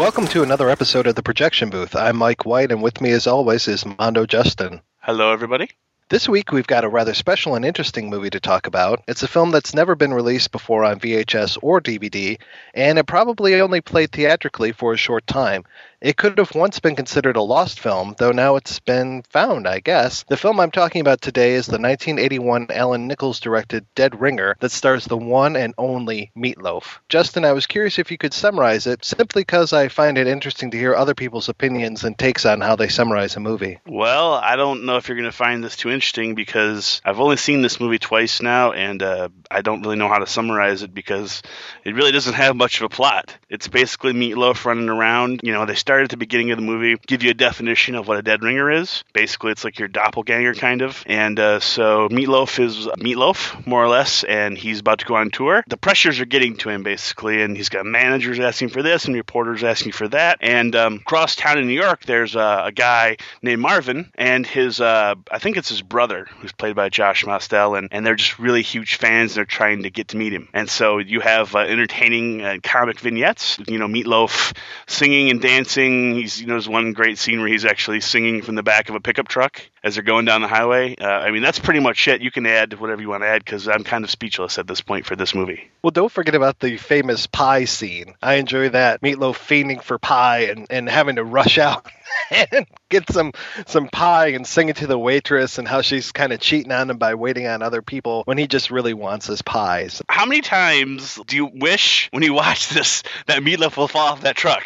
Welcome to another episode of The Projection Booth. I'm Mike White, and with me as always is Mondo Justin. Hello, everybody. This week we've got a rather special and interesting movie to talk about. It's a film that's never been released before on VHS or DVD, and it probably only played theatrically for a short time. It could have once been considered a lost film, though now it's been found, I guess. The film I'm talking about today is the 1981 Alan Nichols-directed Dead Ringer that stars the one and only Meatloaf. Justin, I was curious if you could summarize it, simply because I find it interesting to hear other people's opinions and takes on how they summarize a movie. Well, I don't know if you're going to find this too interesting because I've only seen this movie twice now, and I don't really know how to summarize it because it really doesn't have much of a plot. It's basically Meatloaf running around. You know, they start at the beginning of the movie, give you a definition of what a dead ringer is. Basically, it's like your doppelganger, kind of. And so Meatloaf is Meatloaf, more or less, and he's about to go on tour. The pressures are getting to him, basically, and he's got managers asking for this and reporters asking for that. And across town in New York, there's a guy named Marvin, and his, I think it's his brother, who's played by Josh Mostel, and they're just really huge fans. They're trying to get to meet him. And so you have entertaining comic vignettes, you know, Meatloaf singing and dancing. There's one great scene where he's actually singing from the back of a pickup truck as they're going down the highway. I mean, that's pretty much it. You can add whatever you want to add because I'm kind of speechless at this point for this movie. Well, don't forget about the famous pie scene. I enjoy that. Meatloaf fiending for pie and having to rush out and get some pie and sing it to the waitress and how she's kind of cheating on him by waiting on other people when he just really wants his pies. How many times do you wish when you watch this that Meatloaf will fall off that truck?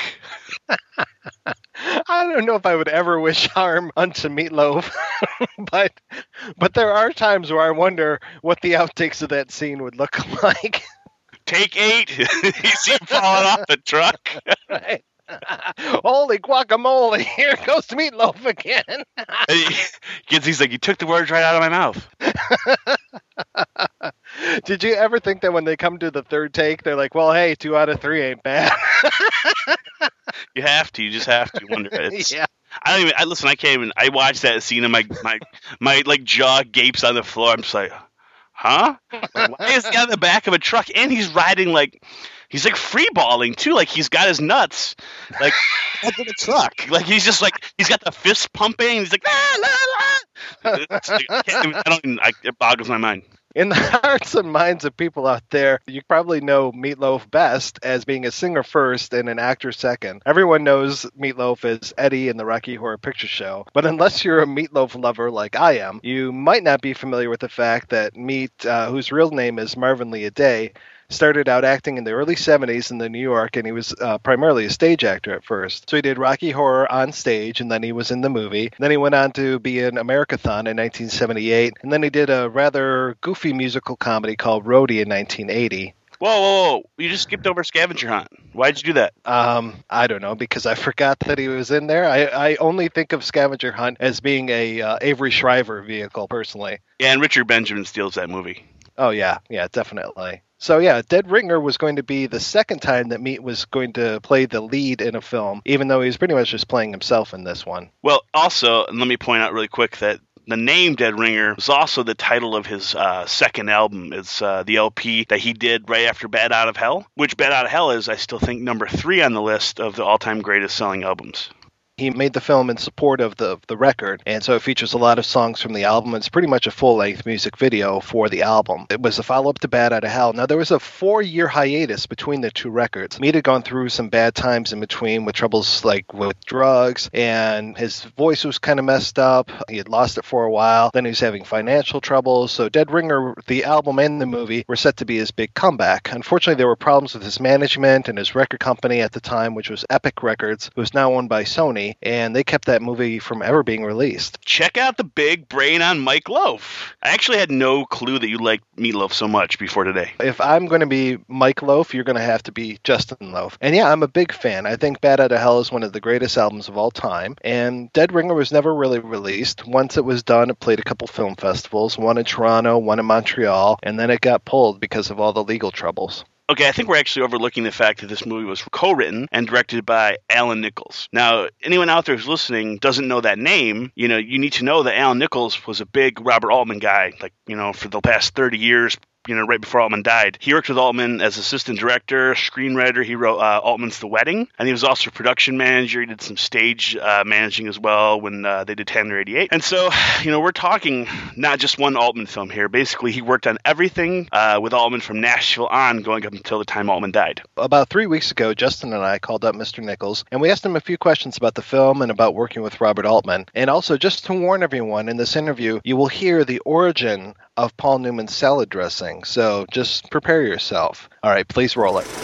I don't know if I would ever wish harm unto Meatloaf, but there are times where I wonder what the outtakes of that scene would look like. Take 8. You see him falling off the truck. Right. Holy guacamole, here goes Meatloaf again. He's like, you took the words right out of my mouth. Did you ever think that when they come to the third take, they're like, well, hey, 2 out of 3 ain't bad? You have to. You just have to wonder. Yeah. I can't even. I watched that scene and my like jaw gapes on the floor. I'm just like, huh? Like, why is he on the back of a truck? And he's riding he's like free balling too. Like he's got his nuts like under the truck. Like he's just like he's got the fist pumping. He's like la la la. It boggles my mind. In the hearts and minds of people out there, you probably know Meatloaf best as being a singer first and an actor second. Everyone knows Meatloaf as Eddie in the Rocky Horror Picture Show. But unless you're a Meatloaf lover like I am, you might not be familiar with the fact that Meat, whose real name is Marvin Leaday, started out acting in the early 70s in New York, and he was primarily a stage actor at first. So he did Rocky Horror on stage, and then he was in the movie. Then he went on to be in Americathon in 1978, and then he did a rather goofy musical comedy called Roadie in 1980. Whoa. You just skipped over Scavenger Hunt. Why'd you do that? I don't know, because I forgot that he was in there. I only think of Scavenger Hunt as being a Avery Shriver vehicle, personally. Yeah, and Richard Benjamin steals that movie. Oh, yeah, definitely. So yeah, Dead Ringer was going to be the second time that Meat was going to play the lead in a film, even though he was pretty much just playing himself in this one. Well, also, let me point out really quick that the name Dead Ringer was also the title of his second album. It's the LP that he did right after Bat Out of Hell, which Bat Out of Hell is, I still think, number 3 on the list of the all-time greatest selling albums. He made the film in support of the record, and so it features a lot of songs from the album. It's pretty much a full-length music video for the album. It was a follow-up to Bat Out of Hell. Now, there was a 4-year hiatus between the two records. Meat had gone through some bad times in between with troubles like with drugs, and his voice was kind of messed up. He had lost it for a while. Then he was having financial troubles. So Dead Ringer, the album and the movie, were set to be his big comeback. Unfortunately, there were problems with his management and his record company at the time, which was Epic Records, who was now owned by Sony. And they kept that movie from ever being released. Check out the big brain on Mike Loaf. I actually had no clue that you liked Meatloaf so much before today. If I'm going to be Mike Loaf, you're going to have to be Justin Loaf. And yeah, I'm a big fan. I think Bat Out of Hell is one of the greatest albums of all time. And Dead Ringer was never really released. Once it was done, it played a couple film festivals, one in Toronto, one in Montreal, and then it got pulled because of all the legal troubles. Okay, I think we're actually overlooking the fact that this movie was co-written and directed by Alan Nichols. Now, anyone out there who's listening doesn't know that name. You need to know that Alan Nichols was a big Robert Altman guy, for the past 30 years, right before Altman died. He worked with Altman as assistant director, screenwriter. He wrote Altman's The Wedding, and he was also production manager. He did some stage managing as well when they did Tanner 88. And so, we're talking not just one Altman film here. Basically, he worked on everything with Altman from Nashville on, going up until the time Altman died. About 3 weeks ago, Justin and I called up Mr. Nichols, and we asked him a few questions about the film and about working with Robert Altman. And also, just to warn everyone, in this interview, you will hear the origin of Paul Newman's salad dressing. So just prepare yourself. All right, please roll it.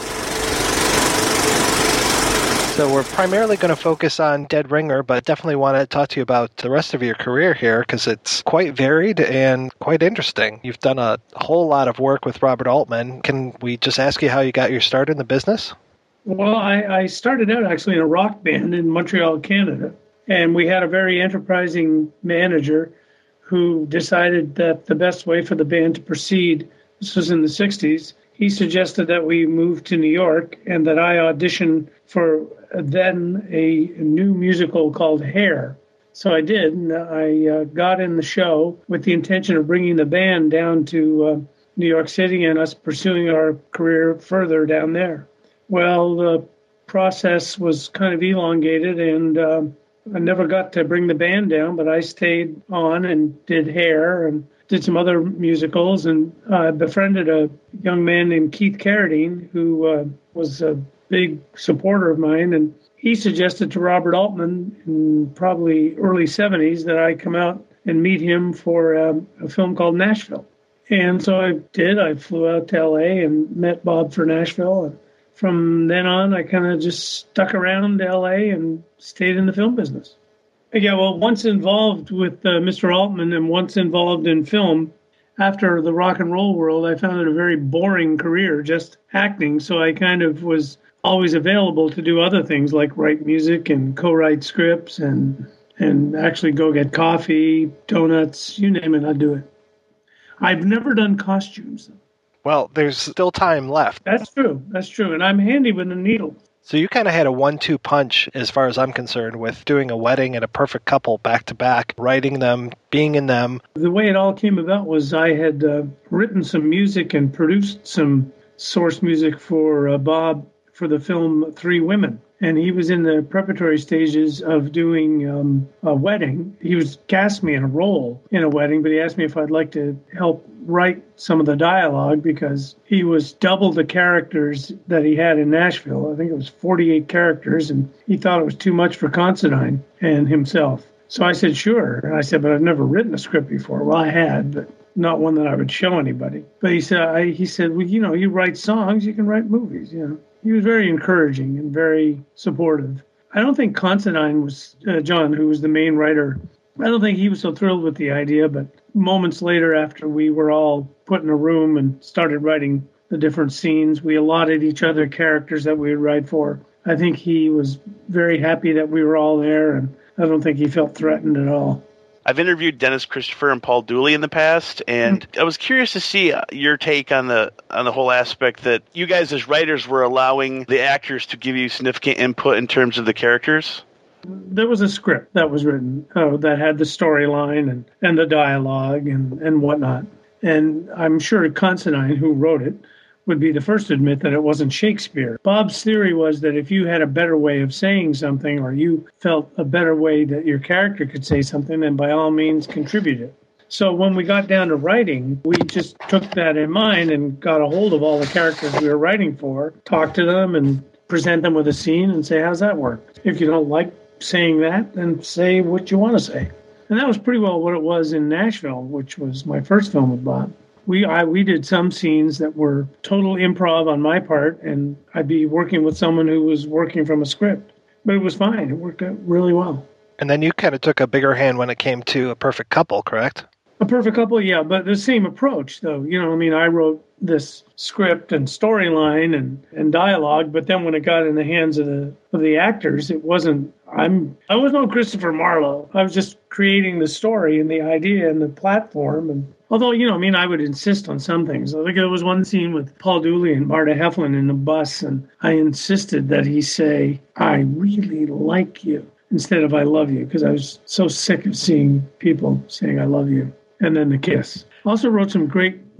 So we're primarily going to focus on Dead Ringer, but definitely want to talk to you about the rest of your career here because it's quite varied and quite interesting. You've done a whole lot of work with Robert Altman. Can we just ask you how you got your start in the business? Well, I started out actually in a rock band in Montreal, Canada, and we had a very enterprising manager who decided that the best way for the band to proceed, this was in the 60s, he suggested that we move to New York and that I audition for then a new musical called Hair. So I did, and I got in the show with the intention of bringing the band down to New York City and us pursuing our career further down there. Well, the process was kind of elongated, and I never got to bring the band down, but I stayed on and did Hair and did some other musicals, and befriended a young man named Keith Carradine, who was a big supporter of mine, and he suggested to Robert Altman in probably early 70s that I come out and meet him for a film called Nashville. And so I did. I flew out to L.A. and met Bob for Nashville, and from then on, I kind of just stuck around L.A. and stayed in the film business. Yeah, well, once involved with Mr. Altman and once involved in film, after the rock and roll world, I found it a very boring career, just acting. So I kind of was always available to do other things like write music and co-write scripts and actually go get coffee, donuts, you name it, I'd do it. I've never done costumes, though. Well, there's still time left. That's true. And I'm handy with a needle. So you kind of had a 1-2 punch, as far as I'm concerned, with doing A Wedding and A Perfect Couple back-to-back, writing them, being in them. The way it all came about was I had written some music and produced some source music for Bob for the film Three Women. And he was in the preparatory stages of doing A Wedding. He was cast me in a role in A Wedding, but he asked me if I'd like to help write some of the dialogue because he was double the characters that he had in Nashville. I think it was 48 characters, and he thought it was too much for Considine and himself. So I said, sure. And I said, but I've never written a script before. Well, I had, but not one that I would show anybody. But he said, well, you write songs, you can write movies, He was very encouraging and very supportive. I don't think Considine was, John, who was the main writer, I don't think he was so thrilled with the idea, but moments later after we were all put in a room and started writing the different scenes, we allotted each other characters that we would write for. I think he was very happy that we were all there, and I don't think he felt threatened at all. I've interviewed Dennis Christopher and Paul Dooley in the past, and I was curious to see your take on the whole aspect that you guys as writers were allowing the actors to give you significant input in terms of the characters. There was a script that was written that had the storyline and the dialogue and whatnot. And I'm sure Considine, who wrote it, would be the first to admit that it wasn't Shakespeare. Bob's theory was that if you had a better way of saying something or you felt a better way that your character could say something, then by all means contribute it. So when we got down to writing, we just took that in mind and got a hold of all the characters we were writing for, talked to them and present them with a scene and say, how's that work? If you don't like saying that, then say what you want to say. And that was pretty well what it was in Nashville, which was my first film with Bob. We did some scenes that were total improv on my part, and I'd be working with someone who was working from a script. But it was fine. It worked out really well. And then you kind of took a bigger hand when it came to A Perfect Couple, correct? A Perfect Couple, yeah, but the same approach, though. I wrote this script and storyline and dialogue, but then when it got in the hands of the actors, it wasn't. I was no Christopher Marlowe. I was just creating the story and the idea and the platform. And although, I would insist on some things. I think there was one scene with Paul Dooley and Marta Heflin in the bus, and I insisted that he say, "I really like you," instead of "I love you," because I was so sick of seeing people saying "I love you." And then the kiss. Also wrote some great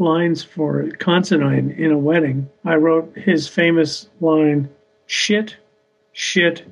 lines for Considine in a wedding. I wrote his famous line, shit, shit,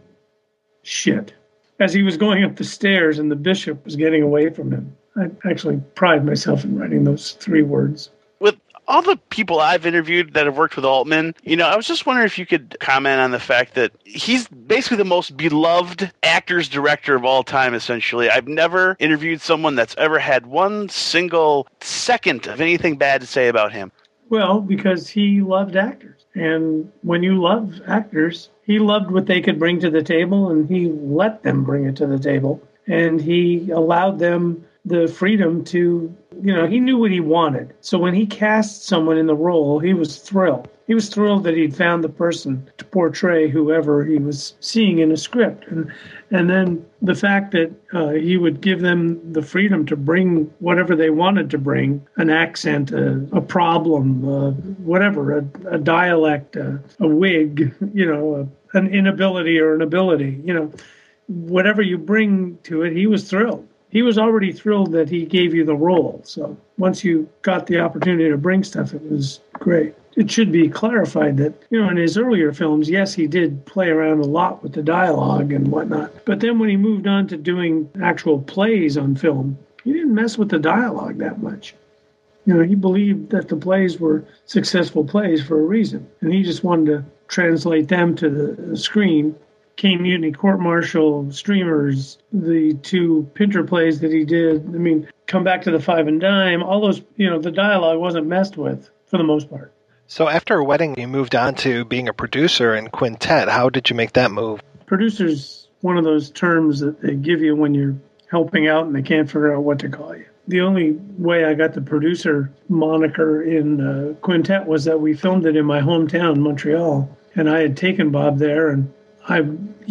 shit, as he was going up the stairs and the bishop was getting away from him. I actually pride myself in writing those 3 words. With all the people I've interviewed that have worked with Altman, I was just wondering if you could comment on the fact that he's basically the most beloved actor's director of all time, essentially. I've never interviewed someone that's ever had one single second of anything bad to say about him. Well, because he loved actors. And when you love actors, he loved what they could bring to the table, and he let them bring it to the table. And he allowed them the freedom to, he knew what he wanted. So when he cast someone in the role, he was thrilled. He was thrilled that he'd found the person to portray whoever he was seeing in a script. And then the fact that he would give them the freedom to bring whatever they wanted to bring, an accent, a problem, whatever, a dialect, a wig, an inability or an ability, whatever you bring to it, he was thrilled. He was already thrilled that he gave you the role. So once you got the opportunity to bring stuff, it was great. It should be clarified that, in his earlier films, yes, he did play around a lot with the dialogue and whatnot. But then when he moved on to doing actual plays on film, he didn't mess with the dialogue that much. He believed that the plays were successful plays for a reason. And he just wanted to translate them to the screen. Caine Mutiny, Court Martial, Streamers, the 2 Pinter plays that he did. Come Back to the Five and Dime, all those, the dialogue wasn't messed with for the most part. So after a wedding, you moved on to being a producer in Quintet. How did you make that move? Producer's one of those terms that they give you when you're helping out and they can't figure out what to call you. The only way I got the producer moniker in Quintet was that we filmed it in my hometown, Montreal, and I had taken Bob there, and I,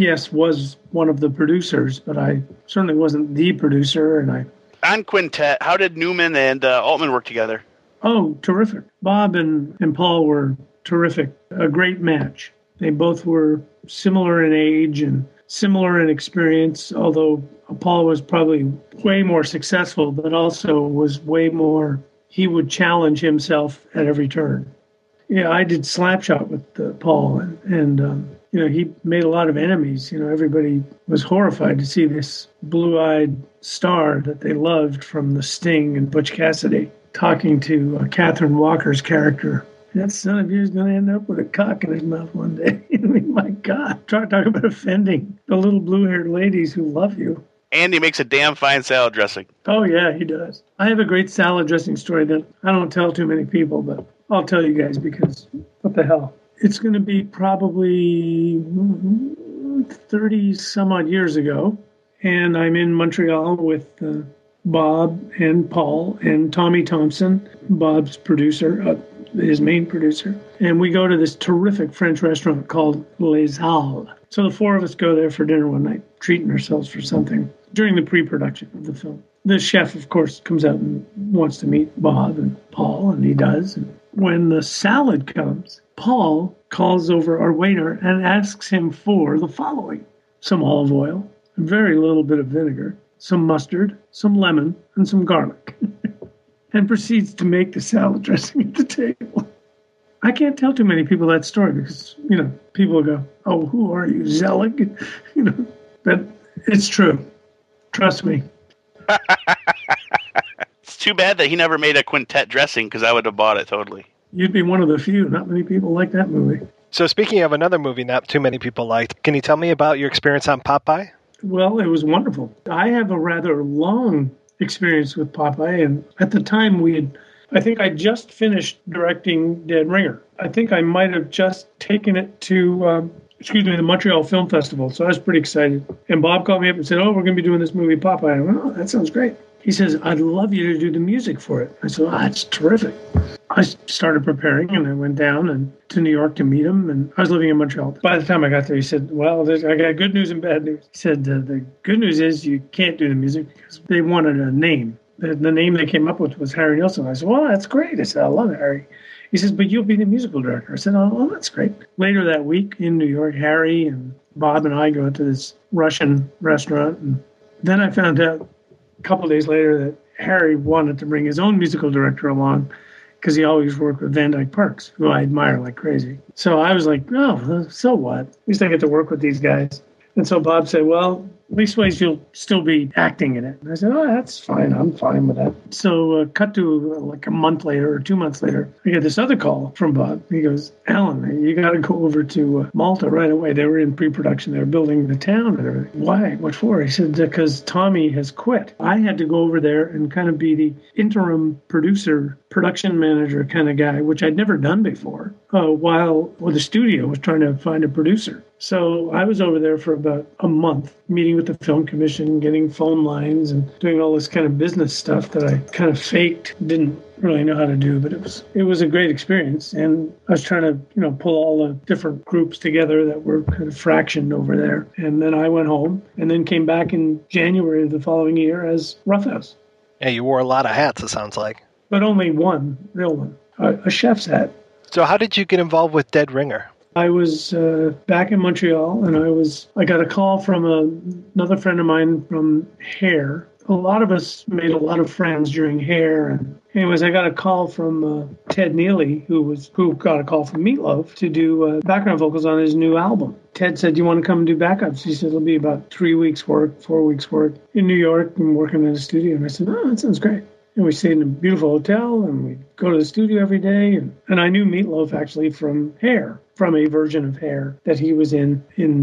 was one of the producers, but I certainly wasn't the producer. On Quintet, how did Newman and Altman work together? Oh, terrific. Bob and Paul were terrific. A great match. They both were similar in age and similar in experience, although Paul was probably way more successful, but also was way more, he would challenge himself at every turn. Yeah, I did Slapshot with Paul, and he made a lot of enemies. Everybody was horrified to see this blue-eyed star that they loved from The Sting and Butch Cassidy talking to Catherine Walker's character. That son of you is going to end up with a cock in his mouth one day. My God. Talk about offending the little blue-haired ladies who love you. And he makes a damn fine salad dressing. Oh, yeah, he does. I have a great salad dressing story that I don't tell too many people, but I'll tell you guys because what the hell. It's going to be probably 30 some odd years ago, and I'm in Montreal with Bob and Paul and Tommy Thompson, Bob's producer, his main producer, and we go to this terrific French restaurant called Les Halles. So the 4 of us go there for dinner one night, treating ourselves for something during the pre-production of the film. The chef, of course, comes out and wants to meet Bob and Paul, and he does. And when the salad comes, Paul calls over our waiter and asks him for the following: some olive oil, a very little bit of vinegar, some mustard, some lemon, and some garlic, and proceeds to make the salad dressing at the table. I can't tell too many people that story because, people go, oh, who are you, Zelig? But it's true. Trust me. It's too bad that he never made a Quintet dressing because I would have bought it totally. You'd be one of the few. Not many people like that movie. So speaking of another movie not too many people liked, can you tell me about your experience on Popeye? Well, it was wonderful. I have a rather long experience with Popeye, and at the time I think I just finished directing Dead Ringer. I think I might have just taken it to, the Montreal Film Festival, so I was pretty excited. And Bob called me up and said, oh, we're going to be doing this movie Popeye. I went, oh, that sounds great. He says, I'd love you to do the music for it. I said, oh, that's terrific. I started preparing, and I went down to New York to meet him, and I was living in Montreal. By the time I got there, he said, well, I got good news and bad news. He said, the good news is you can't do the music because they wanted a name. The name they came up with was Harry Nilsson. I said, well, that's great. I said, I love Harry. He says, but you'll be the musical director. I said, oh, well, that's great. Later that week in New York, Harry and Bob and I go to this Russian restaurant, and then I found out a couple of days later that Harry wanted to bring his own musical director along, because he always worked with Van Dyke Parks, who I admire like crazy. So I was like, oh, so what? At least I get to work with these guys. And so Bob said, well, leastways you'll still be acting in it. And I said, oh, that's fine. I'm fine with that. So cut to like a month later or 2 months later, I get this other call from Bob. He goes, Alan, you got to go over to Malta right away. They were in pre-production. They were building the town and everything. Why? What for? He said, because Tommy has quit. I had to go over there and kind of be the interim producer, production manager kind of guy, which I'd never done before, while the studio was trying to find a producer. So I was over there for about a month, meeting with the film commission, getting phone lines and doing all this kind of business stuff that I kind of faked, didn't really know how to do, but it was a great experience. And I was trying to, pull all the different groups together that were kind of fractioned over there. And then I went home and then came back in January of the following year as Roughhouse. Yeah, you wore a lot of hats, it sounds like. But only one real one, a chef's hat. So how did you get involved with Dead Ringer? I was back in Montreal, and I got a call from another friend of mine from Hair. A lot of us made a lot of friends during Hair, and anyways, I got a call from Ted Neely, who got a call from Meatloaf to do background vocals on his new album. Ted said, "Do you want to come and do backups?" He said, "It'll be about 3 weeks work, 4 weeks work in New York and working in a studio." And I said, "Oh, that sounds great." And we stayed in a beautiful hotel, and we'd go to the studio every day. And I knew Meatloaf actually from Hair, from a version of Hair that he was in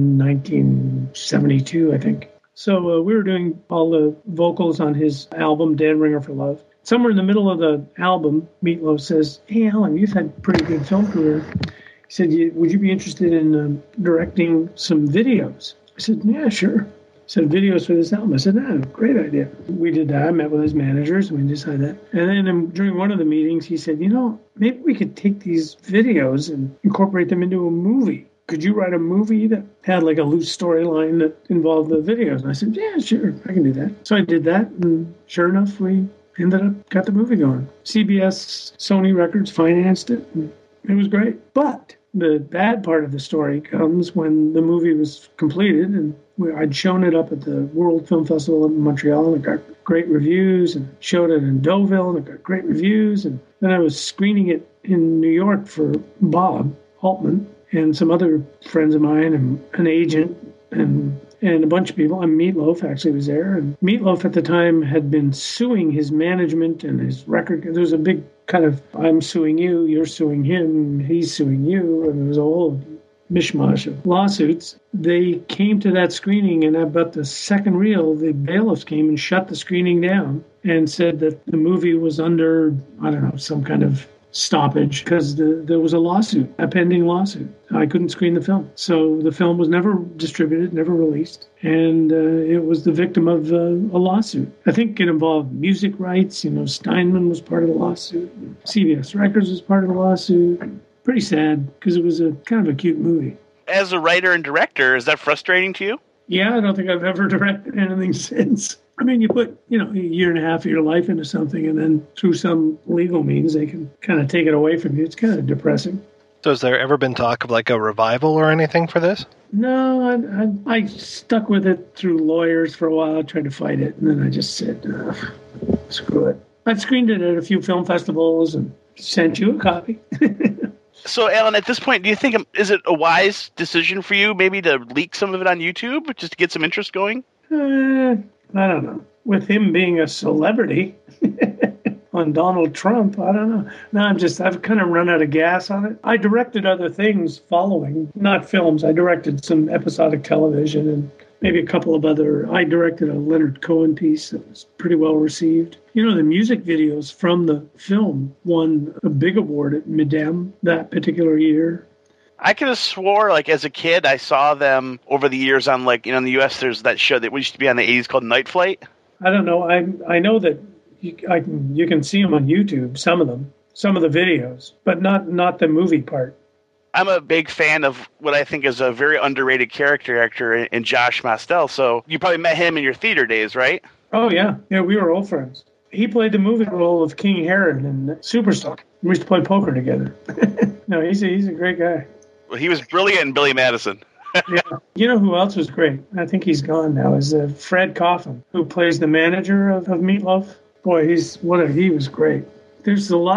1972, I think. So we were doing all the vocals on his album, Dead Ringer for Love. Somewhere in the middle of the album, Meatloaf says, "Hey, Alan, you've had a pretty good film career." He said, "Would you be interested in directing some videos?" I said, "Yeah, sure." Said videos for this album. I said, great idea. We did that. I met with his managers and we decided that. And then during one of the meetings, he said, maybe we could take these videos and incorporate them into a movie. Could you write a movie that had like a loose storyline that involved the videos? And I said, yeah, sure, I can do that. So I did that. And sure enough, we got the movie going. CBS, Sony Records financed it. And it was great. But the bad part of the story comes when the movie was completed and I'd shown it up at the World Film Festival in Montreal and it got great reviews, and showed it in Deauville and it got great reviews. And then I was screening it in New York for Bob Altman and some other friends of mine and an agent and a bunch of people. And Meatloaf actually was there. And Meatloaf at the time had been suing his management and his record. There was a big kind of, I'm suing you, you're suing him, he's suing you. And there was a whole mishmash of lawsuits. They came to that screening, and about the second reel, the bailiffs came and shut the screening down and said that the movie was under, some kind of stoppage because there was a pending lawsuit. I couldn't screen the film. So the film was never distributed, never released, and it was the victim of a lawsuit. I think it involved music rights. Steinman was part of the lawsuit. CBS Records was part of the lawsuit. Pretty sad because it was a kind of a cute movie. As a writer and director, is that frustrating to you? Yeah, I don't think I've ever directed anything since. I mean, you put, a year and a half of your life into something, and then through some legal means, they can kind of take it away from you. It's kind of depressing. So has there ever been talk of like a revival or anything for this? No, I stuck with it through lawyers for a while. I tried to fight it, and then I just said, screw it. I've screened it at a few film festivals and sent you a copy. So, Alan, at this point, do you think, is it a wise decision for you maybe to leak some of it on YouTube just to get some interest going? I don't know. With him being a celebrity on Donald Trump, I don't know. No, I've kind of run out of gas on it. I directed other things following, not films. I directed some episodic television and maybe a couple of I directed a Leonard Cohen piece that was pretty well received. The music videos from the film won a big award at Midem that particular year. I could have swore, as a kid, I saw them over the years on, in the U.S., there's that show that used to be on the 80s called Night Flight. I don't know. I know that you can see them on YouTube, some of the videos, but not the movie part. I'm a big fan of what I think is a very underrated character actor in Josh Mostel. So you probably met him in your theater days, right? Oh, yeah. Yeah, we were old friends. He played the movie role of King Herod in Superstar. We used to play poker together. No, he's a great guy. Well, he was brilliant in Billy Madison. Yeah. You know who else was great? I think he's gone now. Is Fred Coffin, who plays the manager of Meatloaf. Boy, he was great. There's a lot of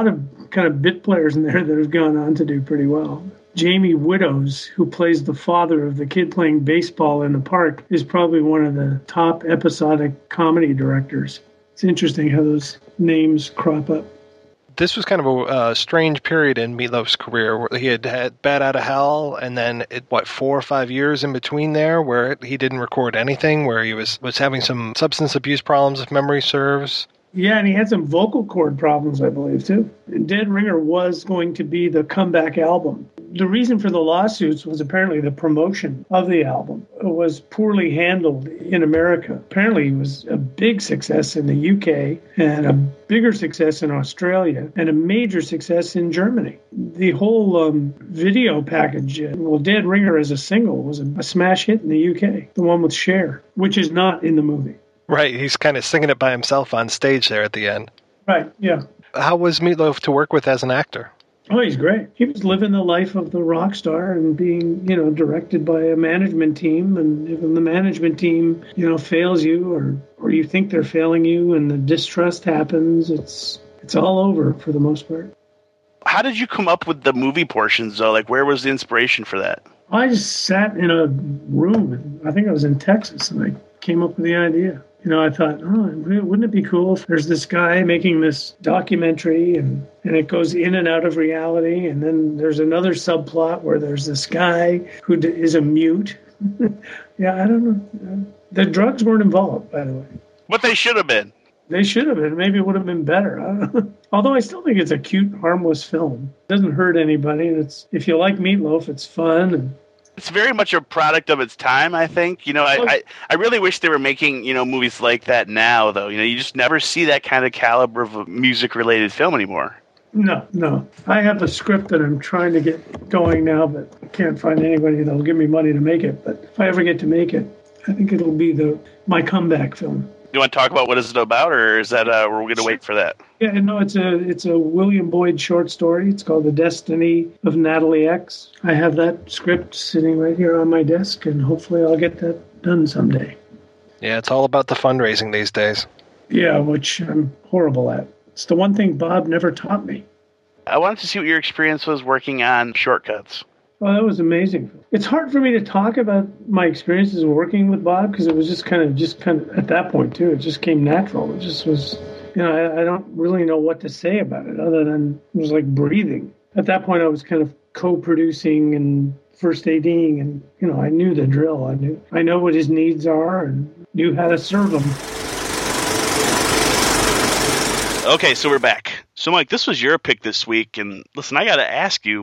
kind of bit players in there that have gone on to do pretty well. Jamie Widows, who plays the father of the kid playing baseball in the park, is probably one of the top episodic comedy directors. It's interesting how those names crop up. This was kind of a strange period in Meatloaf's career where he had Bat Out of Hell, and then 4 or 5 years in between there where he didn't record anything, where he was having some substance abuse problems, if memory serves. Yeah, and he had some vocal cord problems, I believe, too. Dead Ringer was going to be the comeback album. The reason for the lawsuits was apparently the promotion of the album. It was poorly handled in America. Apparently, it was a big success in the UK and a bigger success in Australia and a major success in Germany. The whole video package, Dead Ringer as a single was a smash hit in the UK, the one with Cher, which is not in the movie. Right, he's kind of singing it by himself on stage there at the end. Right, yeah. How was Meatloaf to work with as an actor? Oh, he's great. He was living the life of the rock star and being, directed by a management team. And if the management team, fails you or you think they're failing you and the distrust happens, it's all over for the most part. How did you come up with the movie portions, though? Like, where was the inspiration for that? I just sat in a room. I think I was in Texas, and I came up with the idea. I thought, wouldn't it be cool if there's this guy making this documentary and it goes in and out of reality, and then there's another subplot where there's this guy who is a mute. Yeah, I don't know. The drugs weren't involved, by the way. But they should have been. They should have been. Maybe it would have been better. I don't know. Although I still think it's a cute, harmless film. It doesn't hurt anybody. If you like Meatloaf, it's fun. And it's very much a product of its time, I think. I really wish they were making, movies like that now, though. You just never see that kind of caliber of a music-related film anymore. No. I have a script that I'm trying to get going now, but I can't find anybody that'll give me money to make it. But if I ever get to make it, I think it'll be my comeback film. You want to talk about what is it about, or is that we're going to wait for that? Yeah, no, it's a William Boyd short story. It's called The Destiny of Natalie X. I have that script sitting right here on my desk, and hopefully I'll get that done someday. Yeah, it's all about the fundraising these days. Yeah, which I'm horrible at. It's the one thing Bob never taught me. I wanted to see what your experience was working on Shortcuts. Oh, that was amazing. It's hard for me to talk about my experiences working with Bob because it was just kind of at that point too. It just came natural. It just was, I don't really know what to say about it other than it was like breathing. At that point, I was kind of co-producing and first ADing, and I knew the drill. I know what his needs are and knew how to serve them. Okay, so we're back. So, Mike, this was your pick this week, and listen, I got to ask you.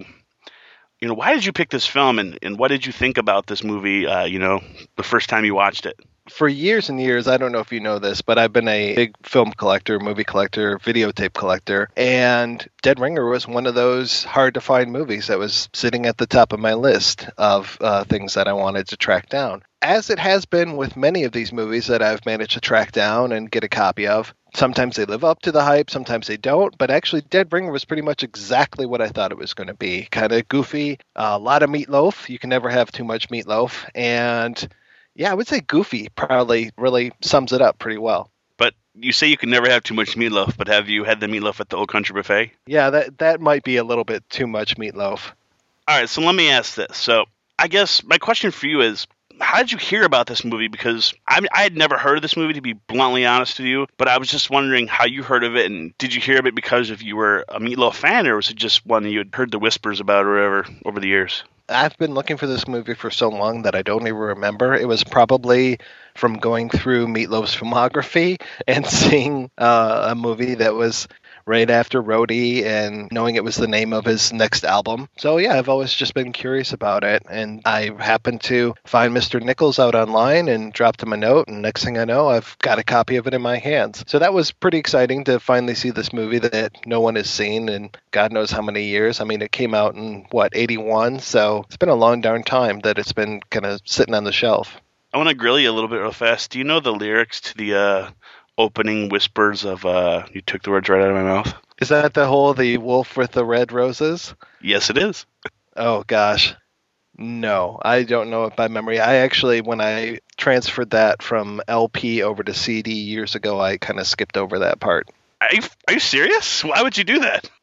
Why did you pick this film, and what did you think about this movie, the first time you watched it? For years and years, I don't know if you know this, but I've been a big film collector, movie collector, videotape collector, and Dead Ringer was one of those hard-to-find movies that was sitting at the top of my list of things that I wanted to track down. As it has been with many of these movies that I've managed to track down and get a copy of, sometimes they live up to the hype, sometimes they don't, but actually Dead Ringer was pretty much exactly what I thought it was going to be. Kind of goofy, a lot of meatloaf. You can never have too much meatloaf. And yeah, I would say goofy probably really sums it up pretty well. But you say you can never have too much meatloaf, but have you had the meatloaf at the Old Country Buffet? Yeah, that might be a little bit too much meatloaf. All right, so let me ask this. So I guess my question for you is, how did you hear about this movie? Because I had never heard of this movie, to be bluntly honest with you, but I was just wondering how you heard of it, and did you hear of it because if you were a Meatloaf fan, or was it just one you had heard the whispers about or whatever over the years? I've been looking for this movie for so long that I don't even remember. It was probably from going through Meatloaf's filmography and seeing a movie that was right after Roadie and knowing it was the name of his next album. So yeah, I've always just been curious about it. And I happened to find Mr. Nichols out online and dropped him a note. And next thing I know, I've got a copy of it in my hands. So that was pretty exciting to finally see this movie that no one has seen in God knows how many years. I mean, it came out in, 81? So it's been a long darn time that it's been kind of sitting on the shelf. I want to grill you a little bit real fast. Do you know the lyrics to the opening whispers of You Took the Words Right Out of My Mouth? Is that the wolf with the red roses? Yes, it is. Oh, gosh. No, I don't know it by memory. I actually, when I transferred that from LP over to CD years ago, I kind of skipped over that part. Are you serious? Why would you do that?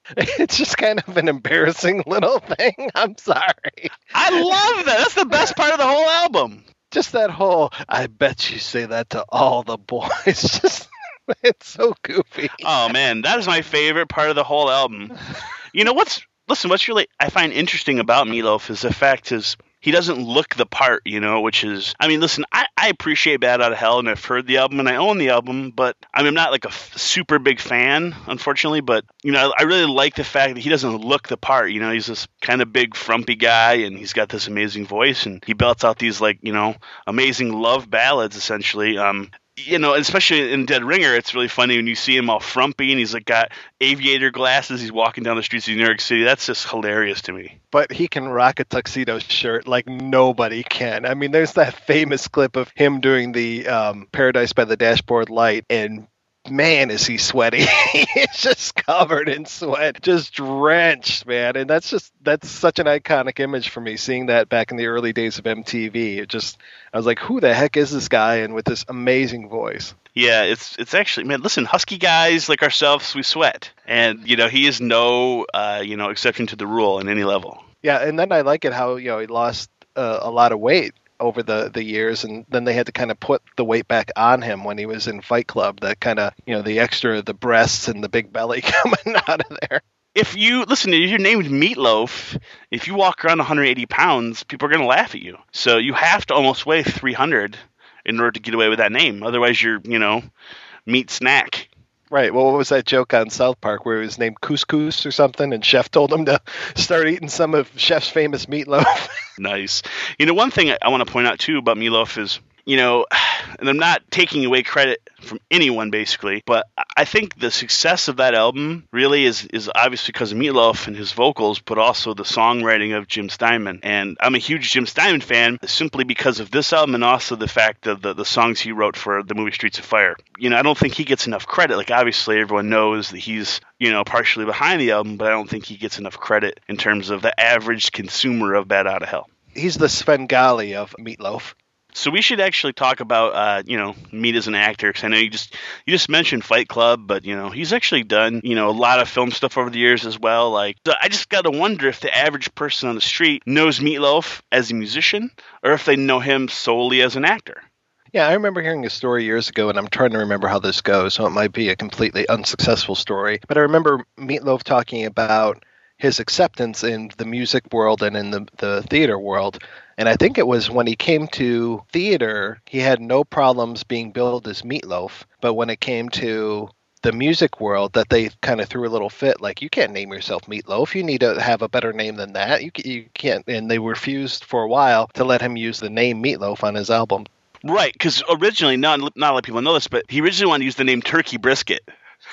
It's just kind of an embarrassing little thing. I'm sorry. I love that. That's the best part of the whole album. Just that whole, I bet you say that to all the boys. Just, it's so goofy. Oh, man, that is my favorite part of the whole album. You know, what's really I find interesting about Meatloaf is the fact is he doesn't look the part, you know, which is, I mean, listen, I appreciate Bad Out of Hell, and I've heard the album, and I own the album, but I mean, I'm not like a super big fan, unfortunately, but, you know, I really like the fact that he doesn't look the part, you know, he's this kind of big, frumpy guy, and he's got this amazing voice, and he belts out these, like, you know, amazing love ballads, essentially. You know, especially in Dead Ringer, it's really funny when you see him all frumpy and he's like got aviator glasses. He's walking down the streets of New York City. That's just hilarious to me. But he can rock a tuxedo shirt like nobody can. I mean, there's that famous clip of him doing the Paradise by the Dashboard Light, and man, is he sweaty. He's just covered in sweat, just drenched, man. And that's such an iconic image for me, seeing that back in the early days of MTV. I was like, who the heck is this guy? And with this amazing voice. Yeah, it's actually, man, listen, husky guys like ourselves, we sweat. And, you know, he is no, you know, exception to the rule in any level. Yeah, and then I like it how, you know, he lost a lot of weight over the years, and then they had to kind of put the weight back on him when he was in Fight Club, that kind of, you know, the extra, the breasts and the big belly coming out of there. If you, listen, if you're named Meatloaf, if you walk around 180 pounds, people are going to laugh at you. So you have to almost weigh 300 in order to get away with that name. Otherwise, you're, you know, meat snack. Right. Well, what was that joke on South Park where he was named Couscous or something, and Chef told him to start eating some of Chef's famous meatloaf? Nice. You know, one thing I want to point out, too, about Meatloaf is, you know, and I'm not taking away credit from anyone, basically, but I think the success of that album really is obviously because of Meatloaf and his vocals, but also the songwriting of Jim Steinman. And I'm a huge Jim Steinman fan simply because of this album and also the fact of the songs he wrote for the movie Streets of Fire. You know, I don't think he gets enough credit. Like, obviously, everyone knows that he's, you know, partially behind the album, but I don't think he gets enough credit in terms of the average consumer of Bad Outta Hell. He's the Svengali of Meatloaf. So we should actually talk about, you know, Meat as an actor, because I know you just mentioned Fight Club, but, you know, he's actually done, you know, a lot of film stuff over the years as well. Like, so I just got to wonder if the average person on the street knows Meatloaf as a musician, or if they know him solely as an actor. Yeah, I remember hearing a story years ago, and I'm trying to remember how this goes, so it might be a completely unsuccessful story. But I remember Meatloaf talking about his acceptance in the music world and in the theater world. And I think it was when he came to theater, he had no problems being billed as Meatloaf. But when it came to the music world, that they kind of threw a little fit, like, you can't name yourself Meatloaf. You need to have a better name than that. You can't. And they refused for a while to let him use the name Meatloaf on his album. Right, because originally, not a lot of people know this, but he originally wanted to use the name Turkey Brisket.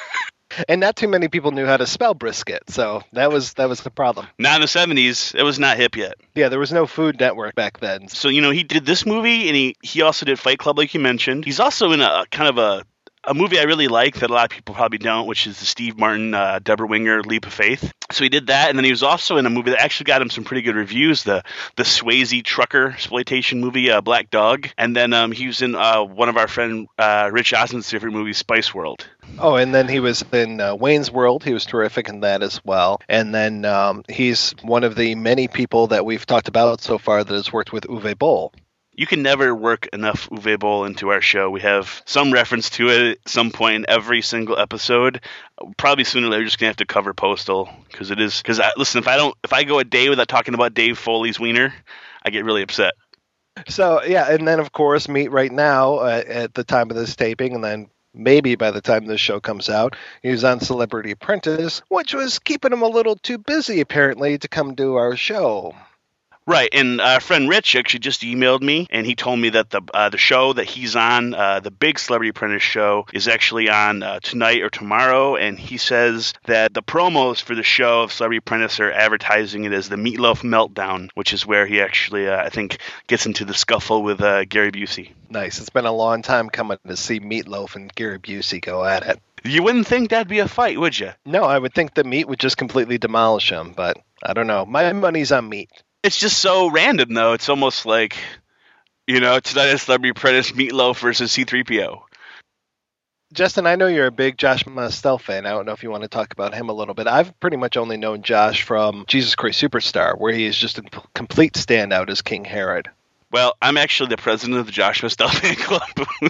And not too many people knew how to spell brisket, so that was the problem. Not in the 70s. It was not hip yet. Yeah, there was no Food Network back then. So, you know, he did this movie, and he also did Fight Club, like you mentioned. He's also in a kind of a movie I really like that a lot of people probably don't, which is the Steve Martin, Deborah Winger, Leap of Faith. So he did that, and then he was also in a movie that actually got him some pretty good reviews, the Swayze trucker exploitation movie, Black Dog. And then he was in one of our friend Rich Osmond's favorite movie, Spice World. Oh, and then he was in Wayne's World. He was terrific in that as well. And then he's one of the many people that we've talked about so far that has worked with Uwe Boll. You can never work enough Uwe Boll into our show. We have some reference to it at some point in every single episode. Probably sooner or later, just gonna have to cover Postal because it is. Because listen, if I go a day without talking about Dave Foley's wiener, I get really upset. So yeah, and then of course Meat right now at the time of this taping, and then maybe by the time this show comes out, he was on Celebrity Apprentice, which was keeping him a little too busy apparently to come do our show. Right, and our friend Rich actually just emailed me, and he told me that the show that he's on, the big Celebrity Apprentice show, is actually on tonight or tomorrow, and he says that the promos for the show of Celebrity Apprentice are advertising it as the Meatloaf Meltdown, which is where he actually, I think, gets into the scuffle with Gary Busey. Nice. It's been a long time coming to see Meatloaf and Gary Busey go at it. You wouldn't think that'd be a fight, would you? No, I would think that Meat would just completely demolish him, but I don't know. My money's on Meat. It's just so random, though. It's almost like, you know, tonight at Celebrity Apprentice, Meatloaf versus C-3PO. Justin, I know you're a big Josh Mostel fan. I don't know if you want to talk about him a little bit. I've pretty much only known Josh from Jesus Christ Superstar, where he is just a complete standout as King Herod. Well, I'm actually the president of the Josh Mostel fan club.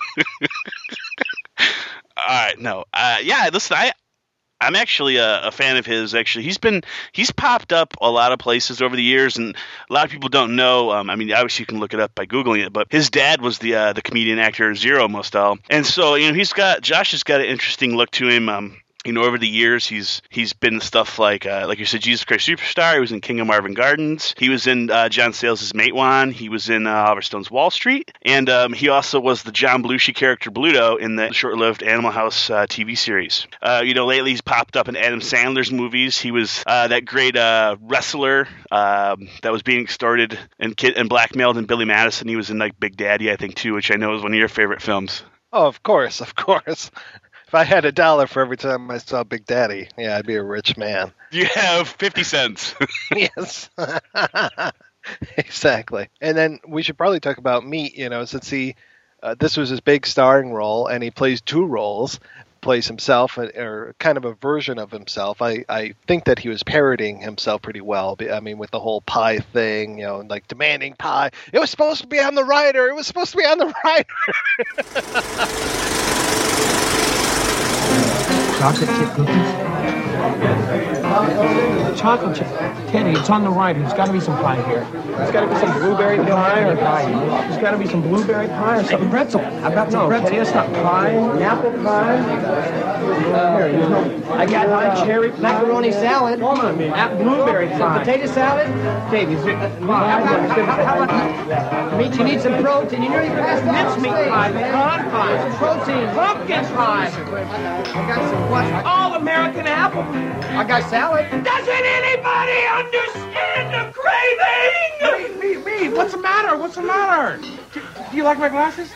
All right, no, yeah. Listen, I'm actually a fan of his. Actually, he's popped up a lot of places over the years, and a lot of people don't know. I mean, obviously you can look it up by googling it, but his dad was the comedian actor Zero Mostel, and so Josh has got an interesting look to him. Over the years, he's been in stuff like you said, Jesus Christ Superstar. He was in King of Marvin Gardens. He was in John Sayles' Matewan. He was in Oliver Stone's Wall Street. And he also was the John Belushi character Bluto in the short-lived Animal House TV series. Lately he's popped up in Adam Sandler's movies. He was that great wrestler that was being extorted and blackmailed in Billy Madison. He was in like Big Daddy, I think, too, which I know is one of your favorite films. Oh, of course. If I had $1 for every time I saw Big Daddy, yeah, I'd be a rich man. You have 50 cents. Yes. Exactly. And then we should probably talk about Meat, since this was his big starring role, and he plays two roles, plays himself, or kind of a version of himself. I think that he was parodying himself pretty well. I mean, with the whole pie thing, like demanding pie. It was supposed to be on the writer. It was supposed to be on the writer. Chocolate chip cookies? Chocolate chip. Teddy, it's on the right. There's got to be some pie here. There's got to be some blueberry pie or pie. There's got to be some blueberry pie or some pretzel. I've got some pretzel. Teddy, it's not pie. An apple pie. I got my cherry macaroni salad. Blueberry pie. Potato salad. Teddy, how about meat? You need some protein. You know you passed mincemeat pie, pecan pie, protein, pumpkin pie. I got some what? All American apple. I got salad. Doesn't anybody understand the craving? Me. What's the matter? Do you like my glasses?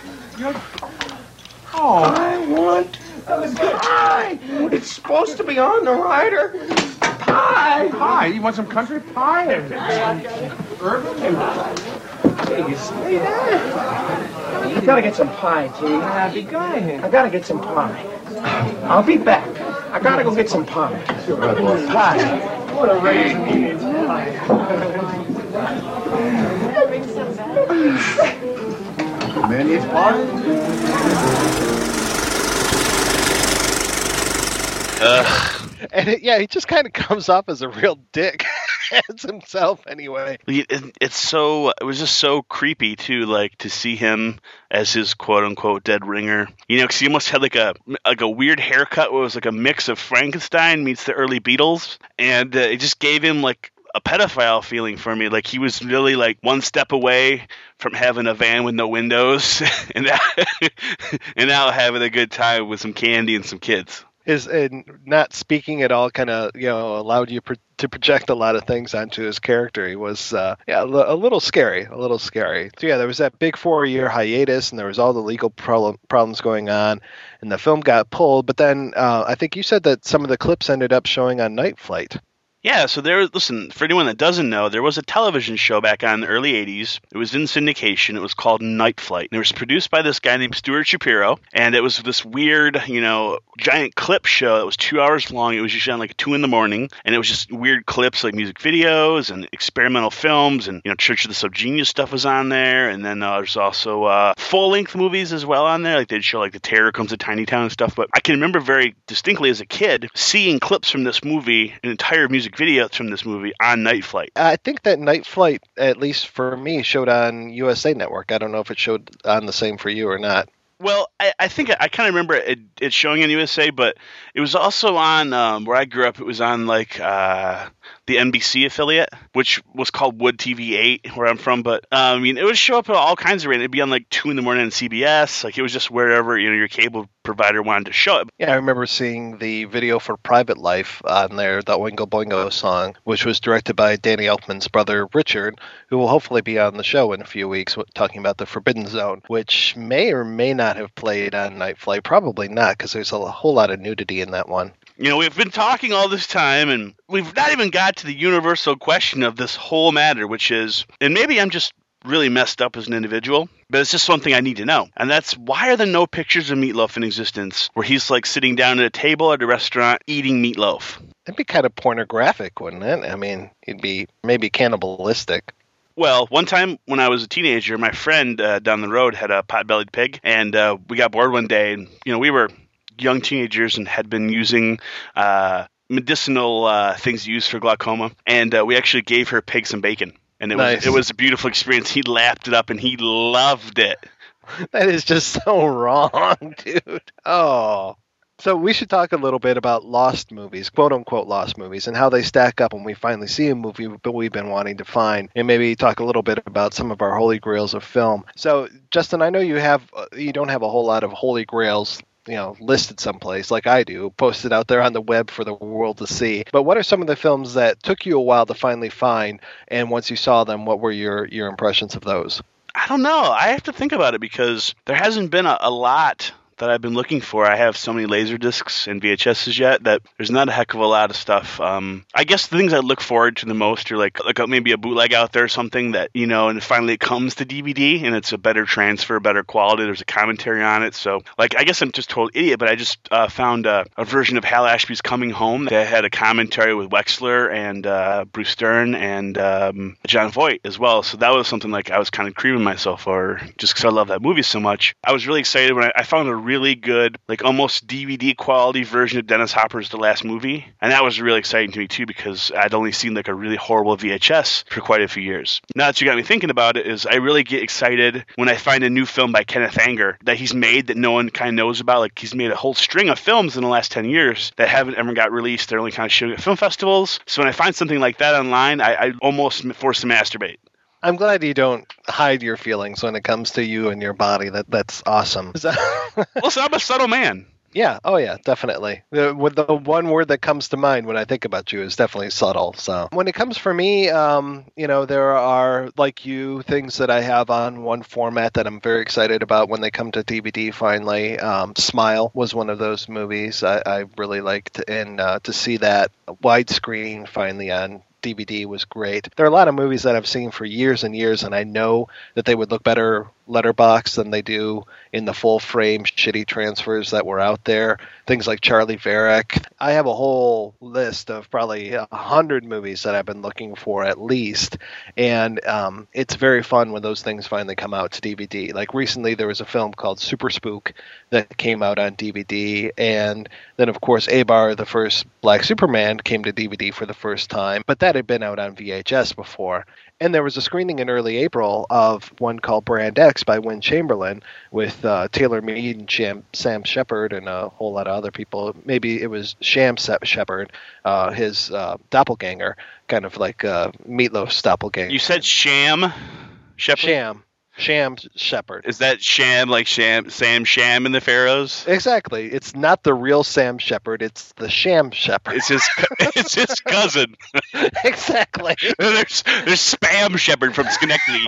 Oh. I want pie. It's supposed to be on the rider. Pie. You want some country pie? Urban? You say that? You gotta get some pie, T. Happy guy. I gotta get some pie. I'll be back. I gotta go get some pie. Pie. What a raise me. Man needs pie. And he just kind of comes off as a real dick. As himself anyway. It was just so creepy too, like to see him as his quote unquote dead ringer. Because he almost had like a weird haircut where it was like a mix of Frankenstein meets the early Beatles, and it just gave him like a pedophile feeling for me. Like he was really like one step away from having a van with no windows, and now having a good time with some candy and some kids. His not speaking at all kind of allowed you to project a lot of things onto his character. He was a little scary. So yeah, there was that big 4-year hiatus, and there was all the legal problems going on, and the film got pulled. But then I think you said that some of the clips ended up showing on Night Flight. Yeah, so listen, for anyone that doesn't know, there was a television show back on the early 80s. It was in syndication. It was called Night Flight. And it was produced by this guy named Stuart Shapiro. And it was this weird, giant clip show that was 2 hours long. It was usually on like 2 a.m. And it was just weird clips like music videos and experimental films. And, Church of the Subgenius stuff was on there. And then there's also full-length movies as well on there. Like they'd show like The Terror Comes to Tiny Town and stuff. But I can remember very distinctly as a kid seeing clips from this movie, an entire music video from this movie on Night Flight. I think that Night Flight, at least for me, showed on USA Network. I don't know if it showed on the same for you or not. Well, I think I kind of remember it showing on USA, but it was also on where I grew up. It was on like the NBC affiliate, which was called Wood TV 8, where I'm from. But it would show up at all kinds of random. It'd be on like 2 a.m. on CBS. Like it was just wherever your cable provider wanted to show it. Yeah, I remember seeing the video for Private Life on there, the Oingo Boingo song, which was directed by Danny Elfman's brother Richard, who will hopefully be on the show in a few weeks talking about the Forbidden Zone, which may or may not have played on Night Flight. Probably not, because there's a whole lot of nudity in that one. We've been talking all this time, and we've not even got to the universal question of this whole matter, which is, and maybe I'm just really messed up as an individual, but it's just something I need to know. And that's, why are there no pictures of Meatloaf in existence where he's like sitting down at a table at a restaurant eating meatloaf? It'd be kind of pornographic, wouldn't it? I mean, it'd be maybe cannibalistic. Well, one time when I was a teenager, my friend down the road had a pot-bellied pig, and we got bored one day, and we were young teenagers and had been using medicinal things used for glaucoma, and we actually gave her pig some bacon, and it was a beautiful experience. He lapped it up, and he loved it. That is just so wrong, dude. Oh. So we should talk a little bit about lost movies, quote-unquote lost movies, and how they stack up when we finally see a movie that we've been wanting to find, and maybe talk a little bit about some of our holy grails of film. So, Justin, I know you don't have a whole lot of holy grails listed someplace like I do, posted out there on the web for the world to see. But what are some of the films that took you a while to finally find, and once you saw them, what were your impressions of those? I don't know. I have to think about it because there hasn't been a lot that I've been looking for. I have so many laser discs and VHSs yet that there's not a heck of a lot of stuff. I guess the things I look forward to the most are like maybe a bootleg out there or something that, and finally it comes to DVD and it's a better transfer, better quality. There's a commentary on it. So I guess I'm just a total idiot, but I just found a version of Hal Ashby's Coming Home that had a commentary with Wexler and Bruce Stern and Jon Voight as well. So that was something I was kind of creaming myself over just because I love that movie so much. I was really excited when I found a really good, almost DVD quality version of Dennis Hopper's The Last Movie. And that was really exciting to me too, because I'd only seen a really horrible VHS for quite a few years. Now that you got me thinking about it, is I really get excited when I find a new film by Kenneth Anger that he's made that no one kind of knows about. He's made a whole string of films in the last 10 years that haven't ever got released. They're only kind of showing at film festivals. So when I find something like that online, I almost force to masturbate. I'm glad you don't hide your feelings when it comes to you and your body. That's awesome. Listen, I'm a subtle man. Yeah. Oh, yeah, definitely. The one word that comes to mind when I think about you is definitely subtle. So when it comes for me, there are, like you, things that I have on one format that I'm very excited about when they come to DVD finally. Smile was one of those movies I really liked, and to see that widescreen finally on DVD was great. There are a lot of movies that I've seen for years and years, and I know that they would look better letterbox than they do in the full frame shitty transfers that were out there. Things like Charlie Varrick. I have a whole list of probably 100 movies that I've been looking for at least, and it's very fun when those things finally come out to DVD. Recently there was a film called Super Spook that came out on DVD, and then of course Abar, the first Black Superman, came to DVD for the first time, but that had been out on VHS before. And there was a screening in early April of one called Brand X by Win Chamberlain with Taylor Mead and Sam Shepard and a whole lot of other people. Maybe it was Sham Shepard, his doppelganger, kind of like Meatloaf's doppelganger. You said Sham Shepard? Sham Shepard. Is that Sham like Sam Sham and the Pharaohs? Exactly. It's not the real Sam Shepard. It's the Sham Shepard. It's his cousin. Exactly. There's Spam Shepard from Schenectady.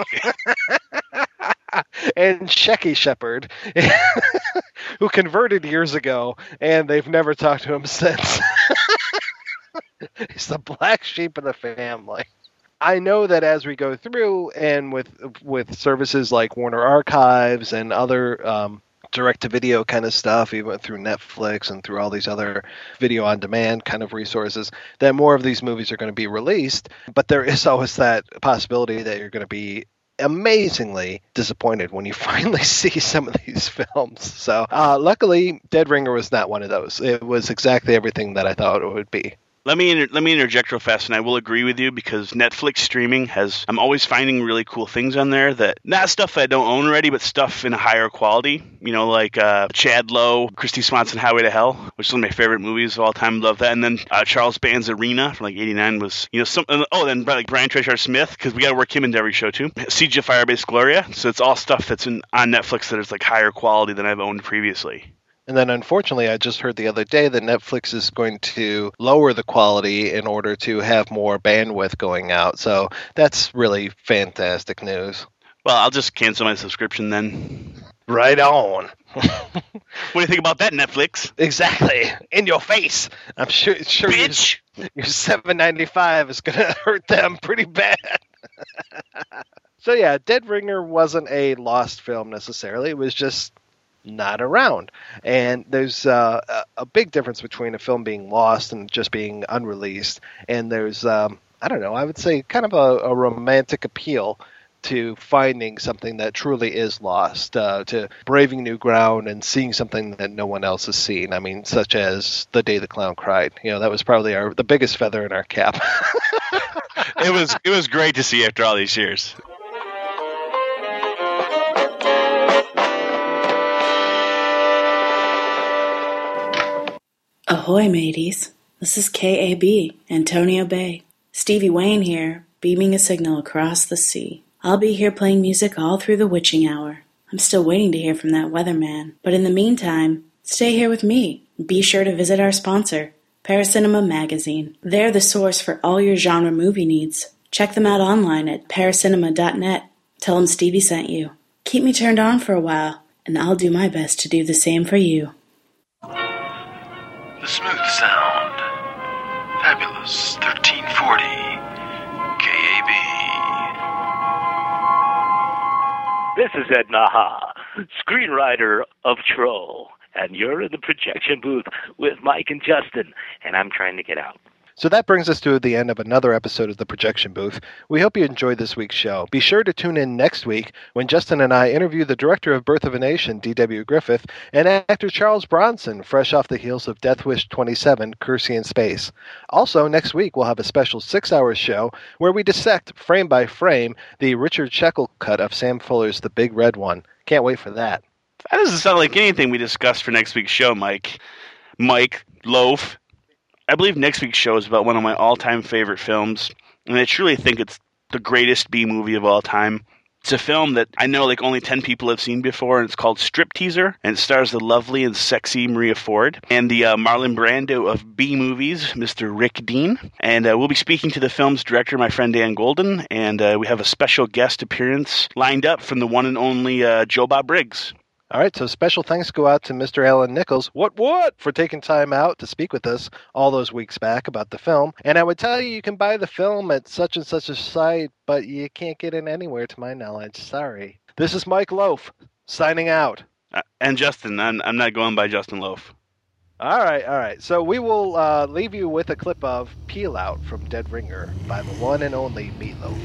And Shecky Shepard, who converted years ago, and they've never talked to him since. He's the black sheep of the family. I know that as we go through, and with services like Warner Archives and other direct-to-video kind of stuff, even through Netflix and through all these other video-on-demand kind of resources, that more of these movies are going to be released. But there is always that possibility that you're going to be amazingly disappointed when you finally see some of these films. So luckily, Dead Ringer was not one of those. It was exactly everything that I thought it would be. Let me interject real fast, and I will agree with you, because Netflix streaming I'm always finding really cool things on there, that not stuff that I don't own already, but stuff in a higher quality. Like Chad Lowe, Christy Swanson, Highway to Hell, which is one of my favorite movies of all time. Love that. And then Charles Band's Arena from '89 was, then Brian Treshar Smith, because we got to work him into every show too. Siege of Firebase Gloria. So it's all stuff that's on Netflix that is higher quality than I've owned previously. And then, unfortunately, I just heard the other day that Netflix is going to lower the quality in order to have more bandwidth going out. So that's really fantastic news. Well, I'll just cancel my subscription then. Right on. What do you think about that, Netflix? Exactly. In your face. I'm sure Bitch! Your $7.95 is going to hurt them pretty bad. So yeah, Dead Ringer wasn't a lost film necessarily. It was just not around. And there's a big difference between a film being lost and just being unreleased. And there's, I don't know, I would say kind of a romantic appeal to finding something that truly is lost, to braving new ground and seeing something that no one else has seen. I mean, such as The Day the Clown Cried. You know, that was probably the biggest feather in our cap. It was great to see after all these years. Ahoy, mateys. This is KAB, Antonio Bay. Stevie Wayne here, beaming a signal across the sea. I'll be here playing music all through the witching hour. I'm still waiting to hear from that weatherman. But in the meantime, stay here with me. Be sure to visit our sponsor, Paracinema Magazine. They're the source for all your genre movie needs. Check them out online at paracinema.net. Tell them Stevie sent you. Keep me turned on for a while, and I'll do my best to do the same for you. The smooth sound. Fabulous 1340. KAB. This is Ed Naha, screenwriter of Troll, and you're in the projection booth with Mike and Justin, and I'm trying to get out. So that brings us to the end of another episode of The Projection Booth. We hope you enjoyed this week's show. Be sure to tune in next week when Justin and I interview the director of Birth of a Nation, D.W. Griffith, and actor Charles Bronson, fresh off the heels of Death Wish 27, Cursey in Space. Also, next week we'll have a special 6-hour show where we dissect, frame by frame, the Richard Sheckle cut of Sam Fuller's The Big Red One. Can't wait for that. That doesn't sound like anything we discussed for next week's show, Mike. Mike, Loaf. I believe next week's show is about one of my all-time favorite films, and I truly think it's the greatest B-movie of all time. It's a film that I know like only 10 people have seen before, and it's called Stripteaser, and it stars the lovely and sexy Maria Ford and the Marlon Brando of B-movies, Mr. Rick Dean. And we'll be speaking to the film's director, my friend Dan Golden, and we have a special guest appearance lined up from the one and only Joe Bob Briggs. All right, so special thanks go out to Mr. Alan Nichols, for taking time out to speak with us all those weeks back about the film. And I would tell you can buy the film at such and such a site, but you can't get it anywhere to my knowledge. Sorry. This is Mike Loaf, signing out. And Justin, I'm not going by Justin Loaf. All right. So we will leave you with a clip of Peel Out from Dead Ringer by the one and only Meatloaf.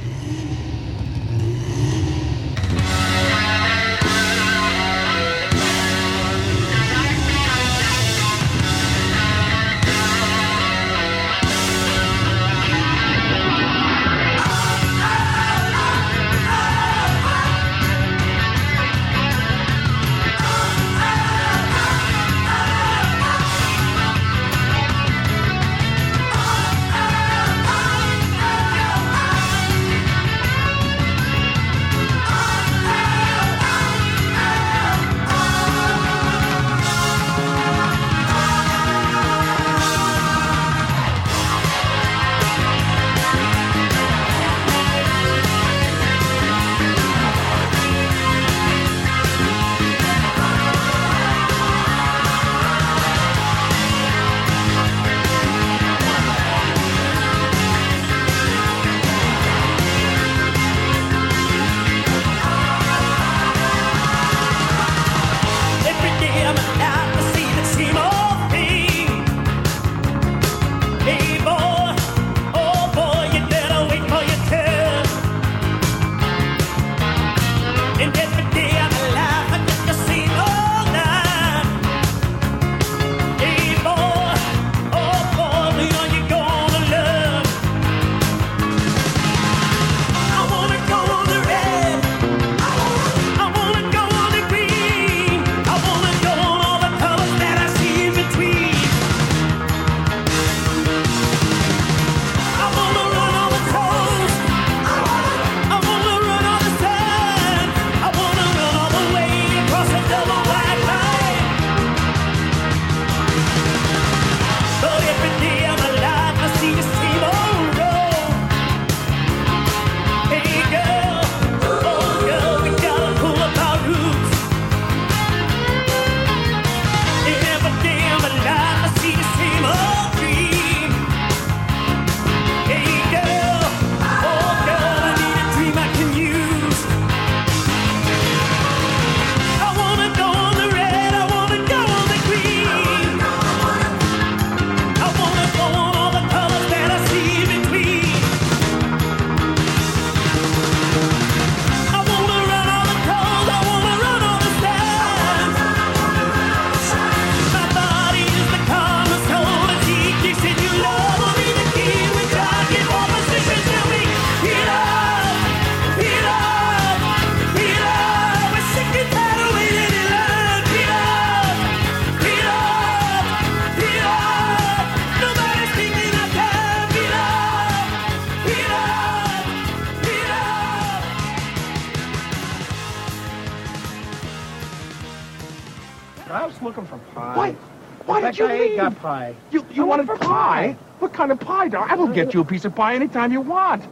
I was looking for pie. Why? Why did you leave? I got pie. You wanted pie? What kind of pie, dog? I will get you a piece of pie anytime you want.